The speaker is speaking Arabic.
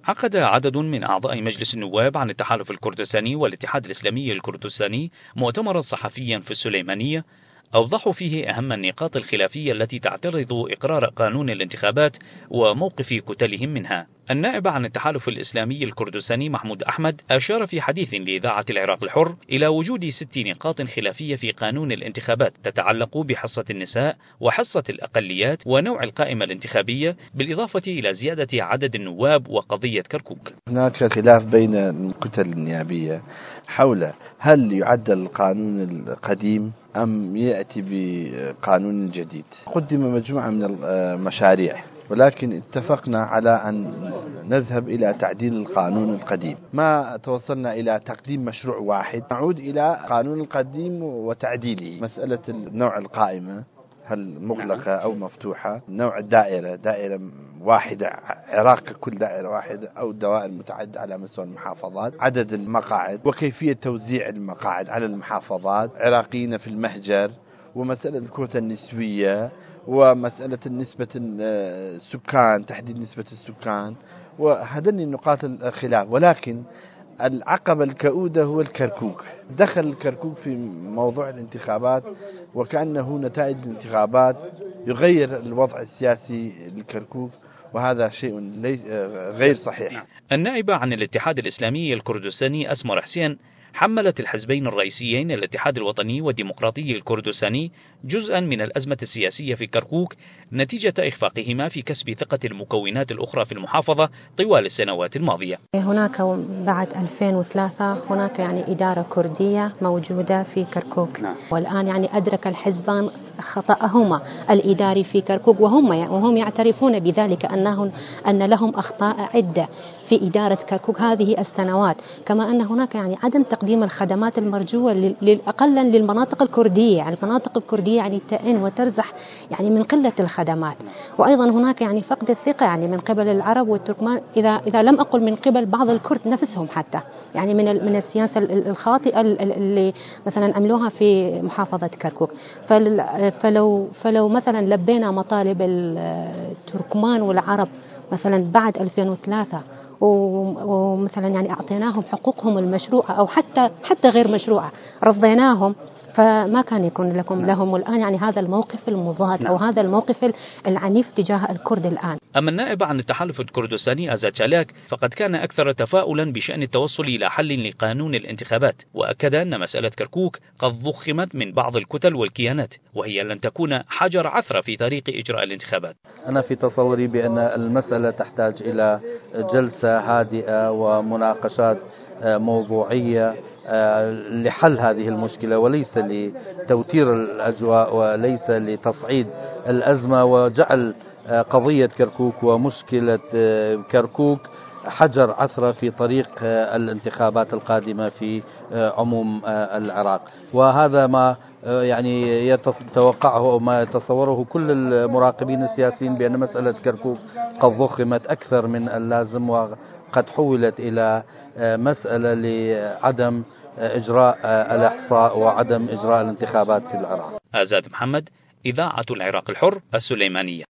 عقد عدد من أعضاء مجلس النواب عن التحالف الكردستاني والاتحاد الإسلامي الكردستاني مؤتمرا صحفيا في السليمانية أوضحوا فيه أهم النقاط الخلافية التي تعترض إقرار قانون الانتخابات وموقف كتلهم منها. النائب عن التحالف الإسلامي الكردستاني محمود أحمد أشار في حديث لإذاعة العراق الحر إلى وجود 6 نقاط خلافية في قانون الانتخابات تتعلق بحصة النساء وحصة الأقليات ونوع القائمة الانتخابية، بالإضافة إلى زيادة عدد النواب وقضية كركوك. هناك خلاف بين الكتل النيابية حول هل يعدل القانون القديم أم يأتي بقانون جديد. قدم مجموعة من المشاريع، ولكن اتفقنا على أن نذهب إلى تعديل القانون القديم. ما توصلنا إلى تقديم مشروع واحد، نعود إلى قانون القديم وتعديله. مسألة نوع القائمة، هل مغلقة أو مفتوحة، نوع الدائرة، دائرة واحدة عراق كل دائرة واحدة أو دوائر متعددة على مستوى المحافظات، عدد المقاعد وكيفية توزيع المقاعد على المحافظات، عراقيين في المهجر، ومسألة الكوتا النسبية، ومسألة نسبة السكان، تحديد نسبة السكان، وهذين النقاط الخلاف. ولكن العقبة الكؤودة هو الكركوك. دخل الكركوك في موضوع الانتخابات وكأنه نتائج الانتخابات يغير الوضع السياسي للكركوك، وهذا شيء غير صحيح. النائبة عن الاتحاد الإسلامي الكردستاني أسمر حسين حملت الحزبين الرئيسيين الاتحاد الوطني والديمقراطي الكردستاني جزءا من الأزمة السياسية في كركوك نتيجة إخفاقهما في كسب ثقة المكونات الأخرى في المحافظة طوال السنوات الماضية. هناك بعد 2003 هناك إدارة كردية موجودة في كركوك، والآن أدرك الحزبان خطأهما الإداري في كركوك، وهم يعترفون بذلك أن لهم أخطاء عدة في إدارة كركوك هذه السنوات، كما أن هناك عدم تقديم الخدمات المرجوة أقلا للمناطق الكردية. المناطق الكردية تئن وترزح من قلة الخدمات، وأيضا هناك فقد الثقة من قبل العرب والتركمان، إذا لم أقل من قبل بعض الكرد نفسهم حتى، من السياسة الخاطئة اللي مثلا أملوها في محافظة كركوك. فلو مثلا لبينا مطالب التركمان والعرب مثلا بعد 2003 ومثلا أعطيناهم حقوقهم المشروعة أو حتى غير مشروعة رضيناهم، فما كان يكون لهم الآن هذا الموقف المضاد أو هذا الموقف العنيف تجاه الكرد الآن. أما النائب عن التحالف الكردستاني آزاد شالاك فقد كان أكثر تفاؤلا بشأن التوصل إلى حل لقانون الانتخابات، وأكد أن مسألة كركوك قد ضخمت من بعض الكتل والكيانات، وهي لن تكون حجر عثرة في طريق إجراء الانتخابات. أنا في تصوري بأن المسألة تحتاج إلى جلسة هادئة ومناقشات موضوعية لحل هذه المشكلة، وليس لتوتير الأجواء وليس لتصعيد الأزمة وجعل قضية كركوك ومشكلة كركوك حجر عثرة في طريق الانتخابات القادمة في عموم العراق. وهذا ما يتوقعه وما يتصوره كل المراقبين السياسيين، بأن مسألة كركوك قد ضخمت أكثر من اللازم وقد حولت إلى مسألة لعدم إجراء الإحصاء وعدم إجراء الانتخابات في العراق. آزاد محمد، إذاعة العراق الحر، السليمانية.